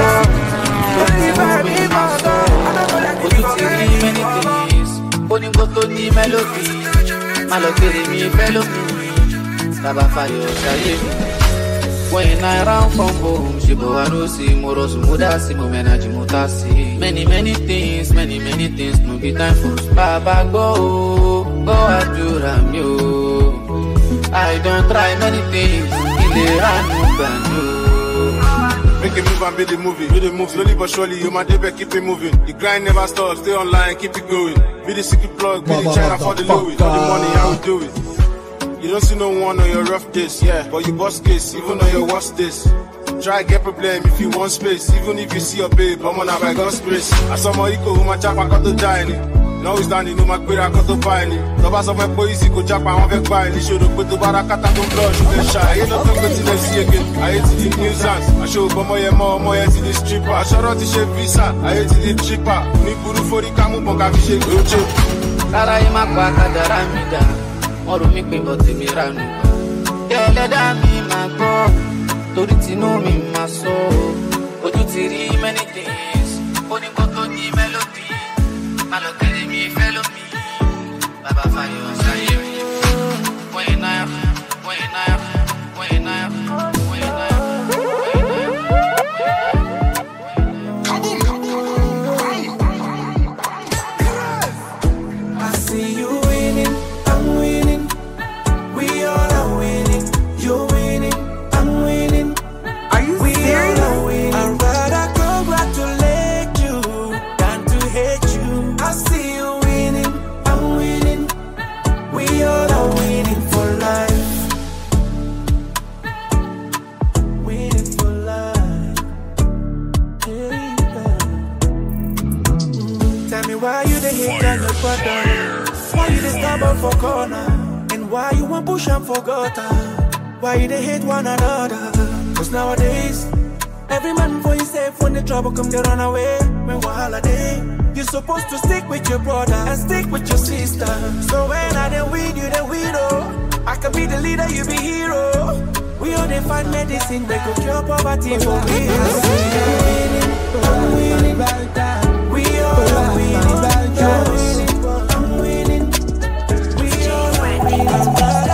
to need melody. Malokere mi fellow. Tabafayo Shaye. When I ran from home, Shibo Arusi, Moros Mudasi, Momenaji Mutasi. Many, many things, many, many things. No be time for Baba go, go Aduram yo. I don't try many things. In the run, brand Make it move and be the movie. Be the move slowly but surely. You my day keep it moving. The grind never stops. Stay online, keep it going. Be the secret plug, be the China for the Louis. For the money, I will do it. You don't see no one on your rough days, yeah. But you boss case, even on your worst days. Try get problem if you want space. Even if you see your babe, I'm on a by God's grace. I saw my equal who my chap I got the giant. náà standing ló máa gbéra kan tó bá ẹni tọ́ba sọ fẹ́ pé easy kò jápa àwọn fẹ́ gbá ẹni ṣòro pé tó bá ra kátà tó ń blọ̀ ṣùgbọ́n ṣá ayé náà tó gbé tilẹ̀ sí ege ayé ti di nuisance aṣọ́gbọ́n ọmọ yẹn mọ́ ọmọ yẹn ti di stripper aṣọ́rọ́ ti ṣe visa ayé ti di tripper ní burú forí kámú bọ̀ ká fi ṣe gbòójò. lára yìí má pa kádàrá mi dà wọ́n rò mí pé bọ́ tèmi ránù gbà ẹlẹ́dàá mi máa gbọ́ torí tinú mi máa sọ ojú ti rí many things ó ní kó tó ní melody má lọ tẹ̀lé mi fẹ́ lómi bàbá fàyọ̀ ṣayé mi wọ́n yẹn náà wọ́n yẹn náà wọ́n yẹn náà wọ́n yẹn náà. I see you winning, I'm winning, we all are winning, you're winning, I'm winning. Are you we serious? All are winning. I'd rather congratulate you than to hate you. I see you winning, I'm winning, we all are winning for life. Winning for life. Yeah. Mm, tell me why you the hate on your brother. Why you the stubborn for corner? And why you want push and forgot? Why you they hate one another? Cause nowadays, every man for himself when the trouble come they run away. When we're holiday, you're supposed to stick with your brother and stick with your sister. So when I then win, you the widow. I can be the leader, you be hero. We all they find medicine, they could cure poverty for we. I see you winning, I'm winning. We all are winning, you're winning, I'm winning. We all are winning.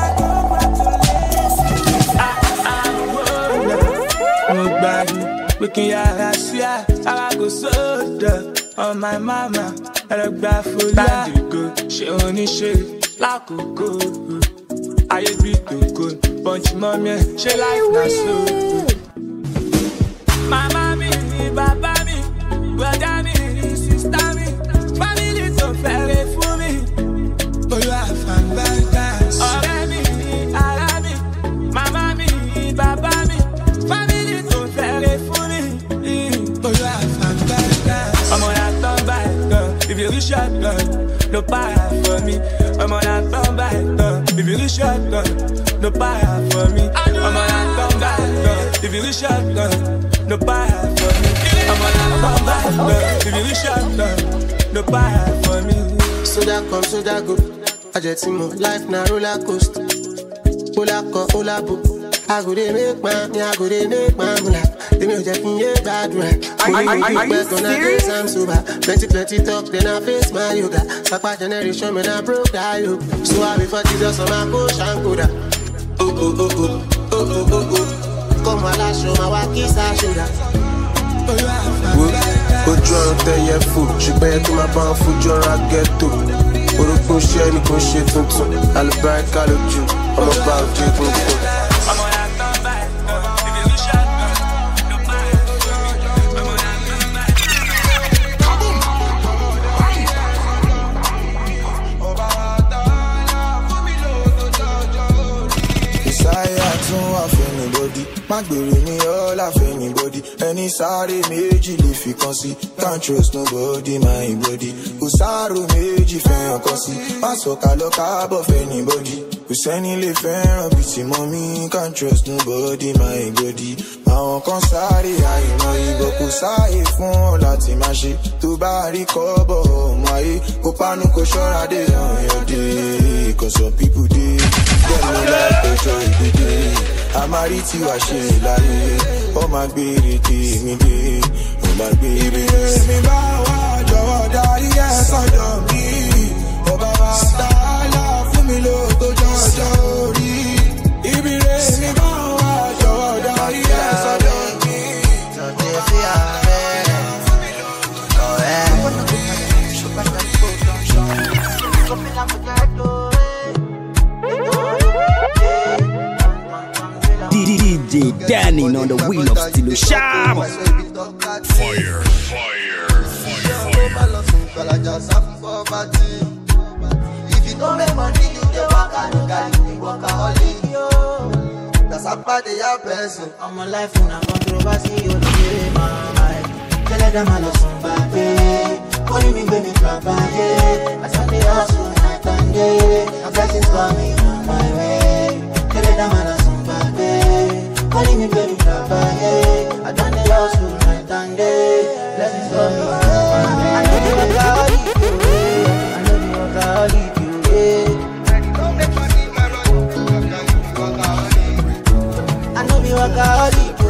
We can yara share, I go soda on my mama. I look back for you go. She only shit like a go. I agree to go. Bunch mommy, she like na so. Mama me, baba me, brother me, sister me, family so fair for me. But you have fun by dance. Ọ̀rẹ́ mi, ará mi, mama mi, baba mi, family so fair for me. But you have fun by dance. I'm on that turn back, uh, if you reach your gun, no power for me. I'm on that turn back, uh, if you reach your gun, no power for me. I'm on that turn back, uh, if you reach your gun, no power for me. I'm on that turn back, uh, if you reach your gun, no power for me. So that come, so that go. I just see more life na roller coaster. Ola ko, ola bo. I go dey make man, I go dey make man mula. They me just in ye bad right. Are you serious? I'm sober. Plenty, plenty talk, then I face my yoga. Sapa generation, man, I broke that yo. So I be for Jesus on my push and go da. Oh oh oh oh, oh oh oh oh. Come on, I show my walkies, I show that. Ojú ọ̀run tẹ́yẹ fò ṣùgbọ́n yẹ kí n máa bá wọn fojú ọ̀run agẹ́tò orúkún ṣe ẹnì kan ṣe tuntun alùbáríkà lójú ọmọ bá òjò gbogbo. Ìsáyà tún wà fẹ́ni bọ́dí má gbèrè ní ọ̀la fẹ́ni bọ́dí ẹni sáré méjì lè fi kan sí can't trust nobody my body kò sáró méjì fẹ́ràn kan sí má sọ̀ka lọ káàbọ̀ fẹ́ni bọ́dí kò sẹ́ni lè fẹ́ràn bí ti mọ́ mi can't trust nobody my body àwọn kan sáré àìmọ̀ ìbọn kò sáàyè fún ọ láti máa ṣe tó bá rí kọ́bọ̀ ọmọ ayé kó pánú kó ṣọ́ra dé ọ̀yàn dé cause some people dey dem no like ọjọ́ ìgbéde àmàrí tí wàá ṣe láyé ọmọ agbèrè tèmi dé ọmọ agbèrè. mi bá wà jọ̀wọ́ darí ẹ̀ sọ́dọ̀ mi ọba wa tààlà fún mi lóko jọjọ́ orí ibi rẹ̀ mi bá wà jọ̀wọ́ darí ẹ̀ sọ́dọ̀ mi. sọ̀tẹ̀ sí ààrẹ ọ̀rẹ́. D J Danny on the wheel of Stilo Sham. Fire, fire, fire, fire. If you don't make money, you dey work and you got you work holiday. That's a part of your person. I'm a life on a controversy, you know my mind. Tell them I love somebody. Calling me baby Trapaye. I saw the hustle night and day. I'm blessings coming on my way. Every time I some baby. Calling me baby Trapaye. I done the hustle night and day. Blessings coming on my way. I know you want to lead you. I know you want to lead you. I know you want to lead you.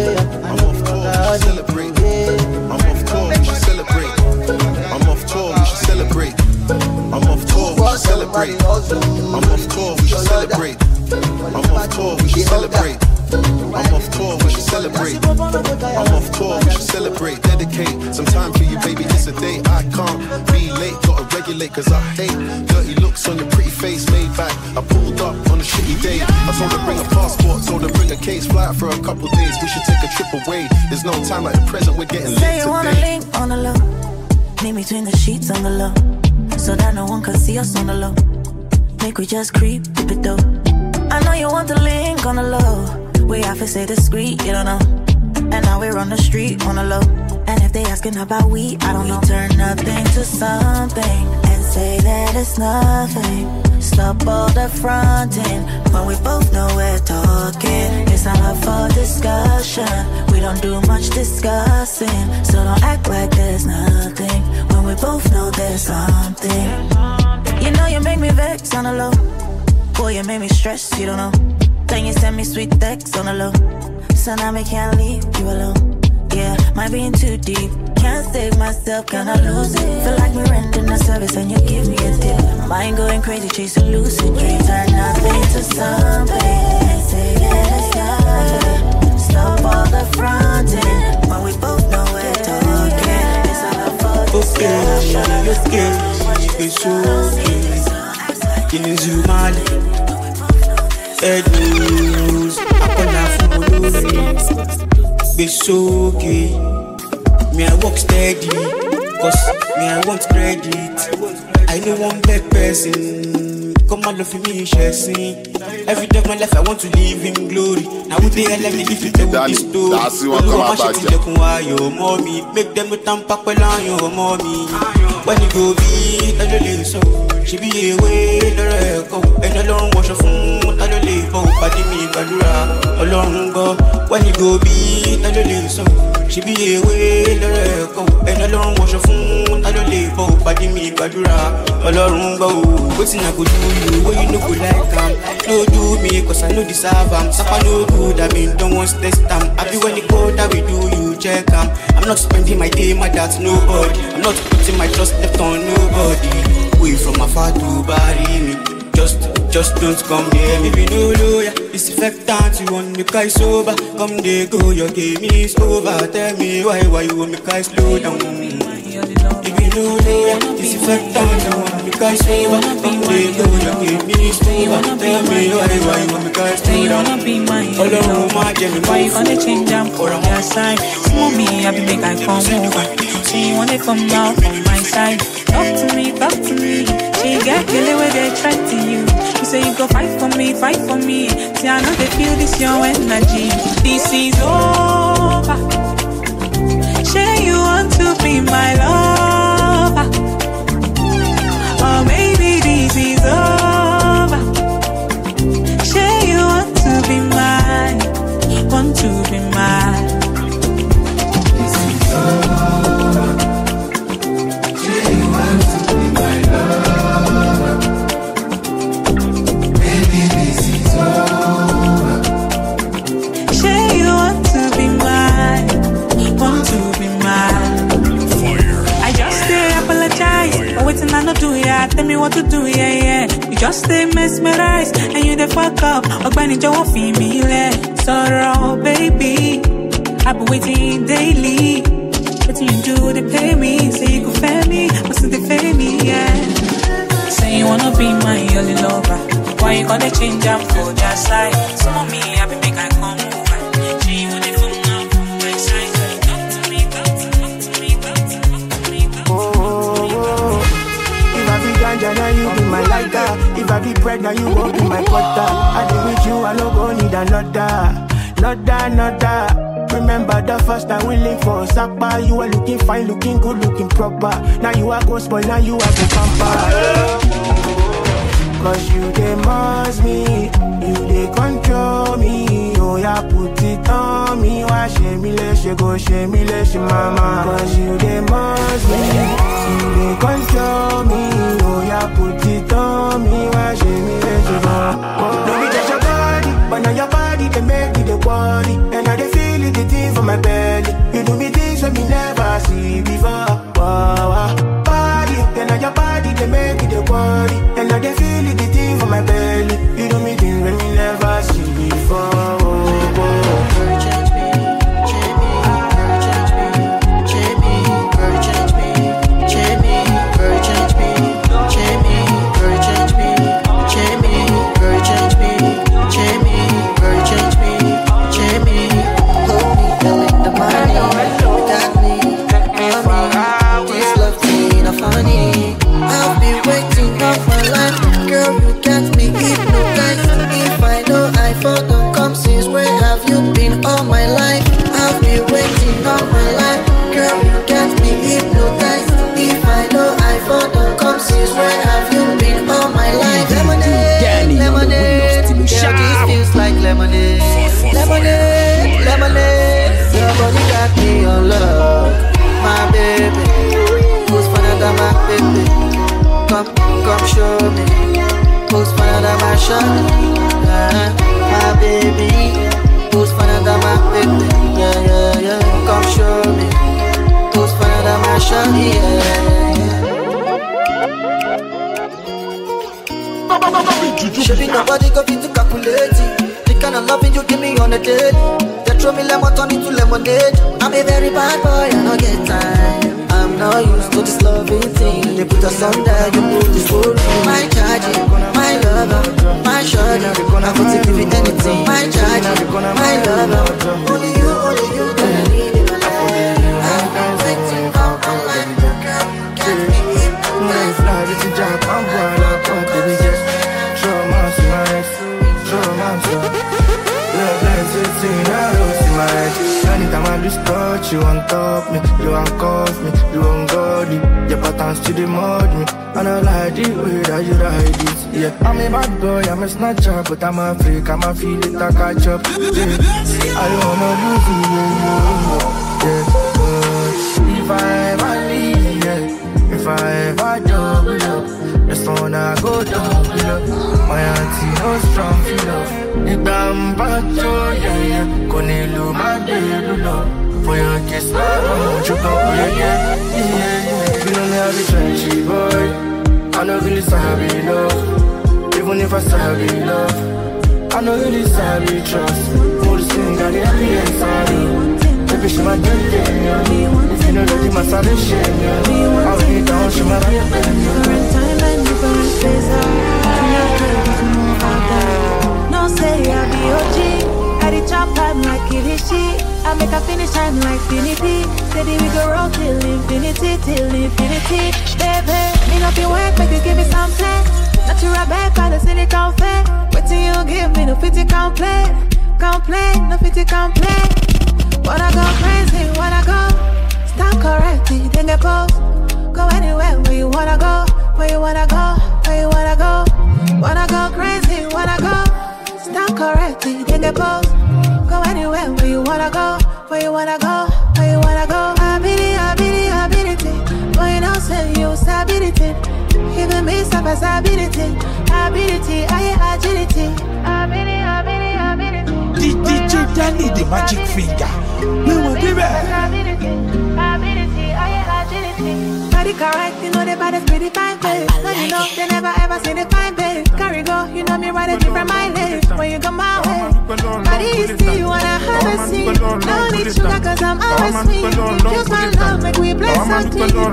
Celebrate. I'm off tour, we should celebrate. I'm off tour, we should celebrate. I'm off tour, we should celebrate. I'm off tour, we should celebrate. I'm off tour, we should celebrate. I'm off tour, we should celebrate. I'm off tour, we should celebrate. Dedicate some time for you, baby, it's a day. I can't be late, gotta regulate, cause I hate dirty looks on your pretty face, made back. I pulled up on a shitty day. I told her bring a passport, told her bring a case, fly out for a couple days. We should take a trip away. There's no time like the present, we're getting Say lit you wanna today. link on the low, meet between the sheets on the low, so that no one can see us on the low. Make we just creep, dip it though. I know you want the link on the low. We have to say discreet, you don't know. And now we're on the street on the low. And if they asking about we, I don't know. Turn nothing to something and say that it's nothing. Stop all the fronting when we both know we're talking. It's not up for discussion. We don't do much discussing, so don't act like there's nothing when we both know there's something. You know you make me vex on the low. Boy, you make me stress, you don't know. Then you send me sweet texts on the low. So now I can't leave you alone. Yeah, might be in too deep. Can't save myself, can I lose it? Feel like we're renting a service and you give me a tip. Mind going crazy, chasing lucid dreams. Turn nothing to something and say that it's nothing. Stop all the fronting when we both know we're talking. It's all up for discussion. Okay, it's okay. Killing you mad. Head news. I call her from Olori. It's okay. Me I work steady, cause me I want credit. I know one bad person. Come and love for me, Chelsea. Every day of my life I want to live in glory. Now would they let me live it with this story? That's what I'm about. Your mommy, make them with them pack well on your mommy. When you go be, I don't live so. She be away, the record. And I don't wash her phone, I don't live out. Body me, Badura, along go. When you go be, I don't live so. She be away, the record. And I don't wash her phone, I don't live out. Body me, Badura, along go. What's in I go do you, what you know go like am. No do me, cause I know deserve am. Sapa no good, I mean, don't want to test am. I be when you go that we do you, check am. I'm not spending my day, my dad's nobody. I'm not putting my trust left on nobody. We from afar to bury me. Just, just don't come near me. If you know lawyer, it's effectant. You want me guy sober. Come there, go, your game is over. Tell me why, why you want me guy slow down. If you know lawyer, it's effectant. You want me guy sober. Come there, go, your game is over. Tell me why, why you want me guy slow down. All over my game, why you gonna change am for your side? Small me, I be make I come over. She wanna come out from my side. Talk to me, talk to me. She get killed where they threaten you. You say you go fight for me, fight for me. See I know they feel this your energy. This is over. Say you want to be my lover, or maybe this is over. Say you want to be mine, want to be mine. This is over. Say you want to be my lover, maybe this is over. Say you want to be mine, want to be mine. I just say apologize, but waiting I not do ya. Tell me what to do, yeah, yeah. You just stay mesmerized, and you the fuck up. Ogbeni Jowo fi mi le sorrow, baby. I've been waiting daily. What you do to pay me? Say you could fair me, but still they pay me, yeah. Say you wanna be my only lover. Why you gonna change up for their side? Some of me, I be make I come over. She want it from now, from my side. Talk to me, talk to me, talk to me, talk to me, talk to me. Oh, if I be ganja, now you be my lighter. If I be pregnant, you won't be my butter. I do with you, I no go need another, another, another. remember the first time we linked for Sapa. You were looking fine, looking good, looking proper. Now you are go spoil, now you are the pamper. Cause you they must me, you they control me. Oh yeah, put it on me. Why shame me, let you go, shame me, let you mama. Cause you they must me, you they control me. Oh yeah, put it on me. Why shame me, let you go. Oh, baby, that's your body, but now your body they make me the worry. And now they feel it, the thing from my belly. You do me things when me never see before. Wow, wow. Body, and now your body they make me the worry. And now they feel it, the thing from my belly. You do me things when me never see before. Oh, oh. Change me, change me, change me, change me, change me, change me, change me, change me, change me, change me, change me, change me, change me, change me. Hold me, don't make the money. You got me, mommy. This love thing not funny. I've been waiting all my life, girl. You got me hypnotized. If I know I fall, don't come since. Where have you been all my life? I've been waiting all my life, girl. You got me hypnotized. If I know I fall, don't come since. Where have you been all my life? Lemonade, lemonade, girl, this feels like lemonade. Lemonade, lemonade, your body got me on love, my baby. Who's finer than my baby? Come, come show me. Who's finer than my shawty? Uh, my baby. Who's finer than my baby? Yeah, yeah, yeah. Come show me. Who's finer than my shawty? Yeah, yeah. Should be nobody go fit to calculate it. The kind of loving you give me on a daily. They throw me lemon, turn into lemonade. I'm a very bad boy, I don't get time. I'm not used to this loving thing. They put us on there, you move this whole thing. My charging, my lover, my shorty. I want to give you anything. My charging, my lover. Only you, only you, gonna need in my life. I'm waiting for my life, girl. Can't be here. When I fly to Japan, I'm gonna come to the jet. Show my smile, show my smile. Love like sixteen arrows in my head. Anytime I lose touch, you on top me, you handcuff me, you ungodly. Your patterns to the mud me, and I like the way that you ride it. Yeah, I'm a bad boy, I'm a snatcher, but I'm a freak, I'm a feel it, I catch up. Yeah, I don't wanna lose you, yeah. Uh, if I ever leave, yeah, if I ever double up, the sun I go double up. My auntie no strong feel up. The damn bad joy, yeah, yeah. Konelu my baby love. For your kiss, my own, you go, yeah, yeah, yeah, yeah. You don't have a trendy boy. I know really sorry love. Even if I sorry love, I know really sorry trust. For the thing that they happy and sorry. Baby, she my good game, yeah. If you know that you my salvation, yeah. I'll be down, she my right baby. Different time and different place, I can't move out there. No say I be O G. I the chop time like Kilishi. I make a finish time like Finity. Steady we go roll till infinity, till infinity. Baby, me not be work, make you give me something. Natural back by the silicone fat. What do you give me? No fifty complain, complain, no fifty complain. Wanna go crazy, wanna go. Stop correcting, then get post. Go anywhere where you wanna go, where you wanna go, where you wanna go. Wanna go crazy, wanna go. Stop correcting, then get post. Go anywhere where you wanna go, where you wanna go, where you wanna go. Ability, ability, ability. Boy, you know, say you stability. Even me, some ability. Ability, I agility. Ability, ability, ability. D J Danny, the magic finger. We will be back. Ability, I agility. Body correct, you know the body's pretty fine, babe. No, you know, they never ever seen it fine, babe. Carry go, you know me ride a different mileage. When you come my way, body is still, you wanna have a seat. No need sugar, cause I'm always sweet. Use my love, make we bless our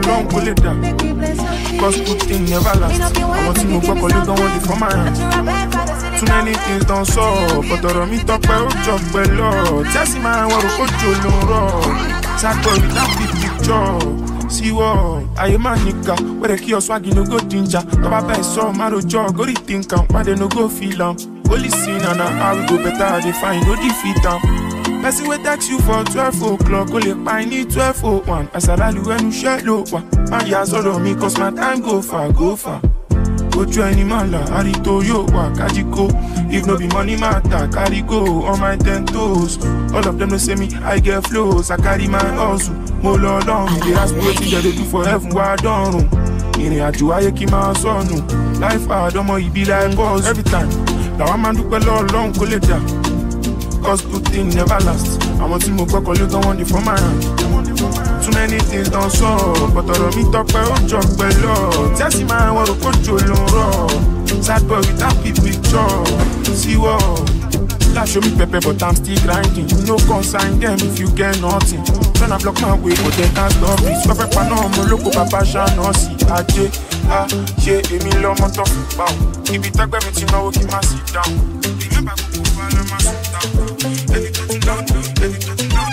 team. Make we bless our team. Cause good thing never lasts. I want to move back, but you don't want it for my hand. Too many things don't solve, but the me talk well, job well, Tessie man, what a coach you know. Tackle with that big picture. See what I am a nigga. Where the key or swag no go ginger. No baba so maro jaw go think am. Why they no go feel am. Only sin and how we go better they find no defeat am. Person will text you for twelve o'clock, go late I need twelve oh one. As I rally when you share low one. My years all on me, cause my time go far, go far. Go to any man la, I to yo wa, kajiko. If no be money matter, carry go on my ten toes. All of them they say me, I get flows, I carry my hustle. More long, they ask me what they do for heaven, why I don't know. In a Juaya Kima son, life hard, don't more be like boss every time. Now I'm do a lot long, go later. Cause good things never last. I want to move back, you don't want it from my hand. Too many things don't solve, but I don't meet up by own job below. Just see my want to put you long. Sad boy without people picture. See what? That show me pepper, but I'm still grinding. No consign them if you get nothing. Trying to block my way, but they can't stop me. So if I know I'm a local papa, shall not see. I J, ah, J, Emi, Lo, Moto, Bow. If you talk everything, I will keep my sit down. Remember, go follow my sit down. Anything down, anything down,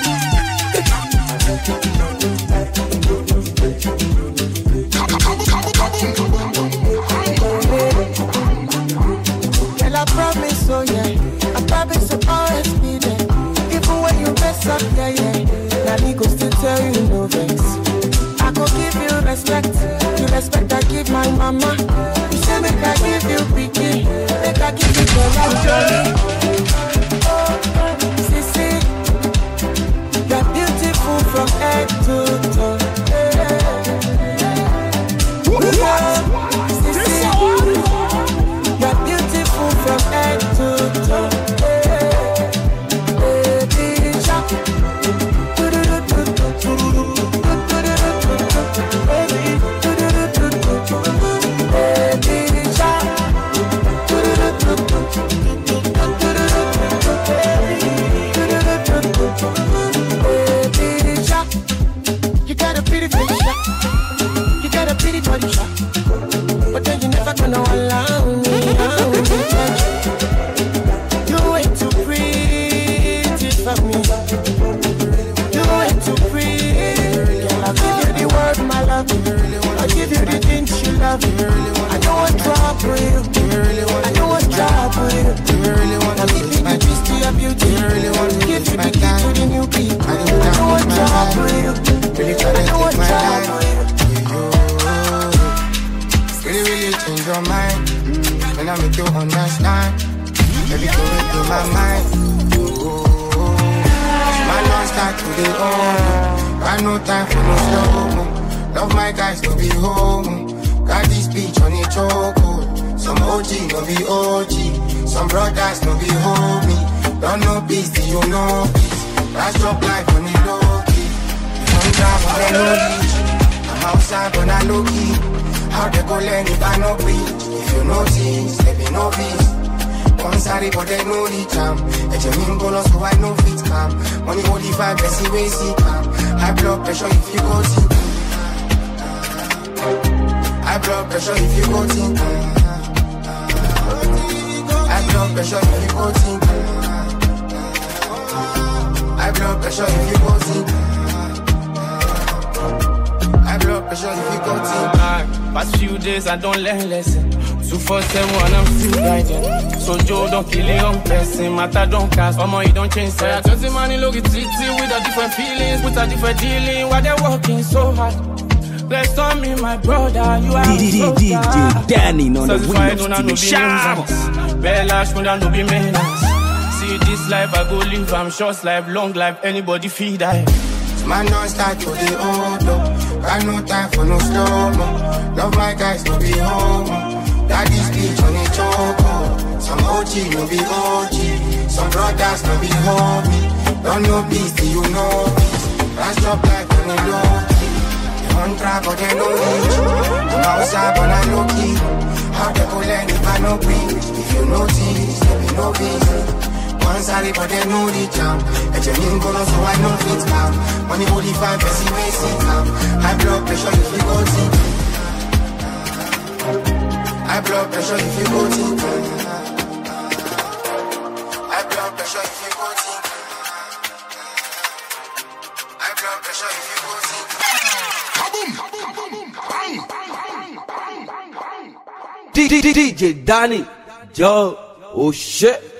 Girl, I promise, oh yeah. I promise to always be there. Even when you mess up, yeah, yeah. Now me go still tell you no vex. I go give you respect. You respect I give my mama. You say make I give you picky. Make I give you the love. Sissy, you're beautiful from head to toe. Sissy, you're beautiful from head to toe. You got a pretty face, you got a pretty body shot, but then you never gonna allow me. You way too pretty for me. You way too pretty. Girl, I'll give you the word, my love. I'll give you the things you love. I know what's wrong for you. I know what's wrong for you. I'll give you the keys to your beauty. I'll give you the key to the new key. I know what's wrong for you. I know what's wrong for you. Really, really change your mind when I make you understand. Everything into my mind. My non-start to the home. Got no time for no slow. Love my guys to be home. Got this beach on the choco. Some O G no be O G. Some brothers no be homie. Don't know peace till you know peace. That's your life on the low key. Don't drive on the low beach. I'm outside but I low key. How they go learn if I no preach? If you notice, there be no peace. One sorry but they know the charm. Let your mean go lost so I know fit calm. Money holy vibe, let's see where see calm. High blood pressure if you go think. High blood pressure if you go think. High blood pressure if you go think. High blood pressure if you go think. High blood pressure if you go think. Past few days I don't learn lesson. Two four seven I'm still guiding. So Joe don't kill it on person. Matter don't cast. Omo you don't change. So I twenty money look it with a different feelings, with a different dealing. Why they working so hard? Bless on me, my brother. You are D J Danny on the windows. Bella should no be menace. See this life I go live. I'm short life, long life. Anybody feel die. Man don't start to the old got no time for no slow-mo. Love my guys to be home. Got this beach on the choco. Some O G no be O G. Some brothers no be homie. Don't know peace till you know peace. That's your life on the low key. They on track but they no reach. I'm outside but I low key. How they go learn if I no preach? If you notice, there be no peace. One sorry but they know the charm. Let your mean go low so I know fit calm. Money holy five, person may see calm. High blood pressure if you go think. High blood pressure if you go think. High blood pressure if you go think. High blood pressure if you go think. Kaboom! Kaboom! Bang! D J Danny, Joe, oh shit.